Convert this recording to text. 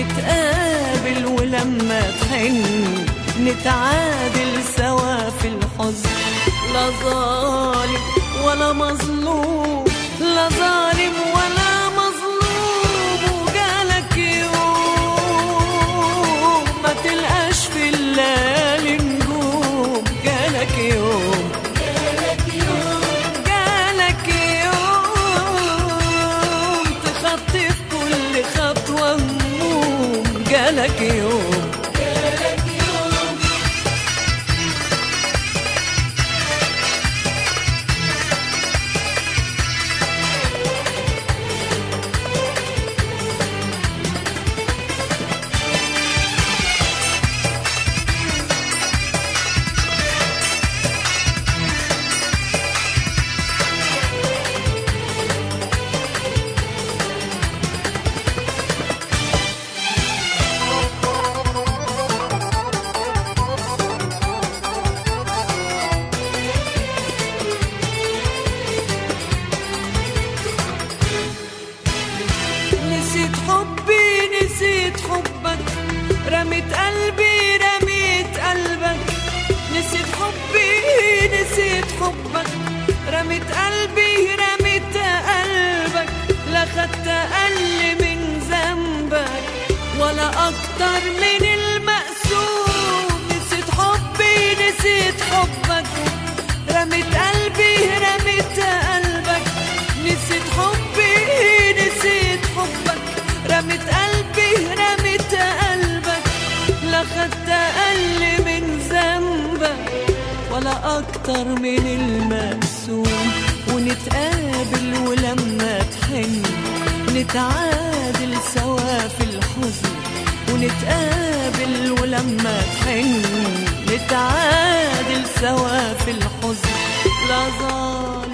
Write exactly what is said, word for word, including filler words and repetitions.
ونتقابل ولما تحن نتعادل سوا في الحزن. لا ظالم ولا مظلوم، لا ظالم ولا مظلوم. وجالك يوم ما تلقاش في الليالي نجوم، جالك يوم جالك يوم جالك يوم تخطي في كل خطوة هموم، جالك يوم رميت قلبي رميت قلبك، نسيت حبي نسيت حبك. رميت قلبي رميت قلبك، لا خدت أقل من ذنبك ولا أكتر من المقسوم. نسيت حبي نسيت حبك، رميت قلبي رميت قلبك. نسيت حبي نسيت حبك، رميت قلبي رميت قلبك. لا خدت أقل من ذنبك ولا أكتر من المقسوم. ونتقابل ولما تحن نتعادل سوا في الحزن. ونتقابل ولما تحن نتعادل سوا في الحزن. لا ظالم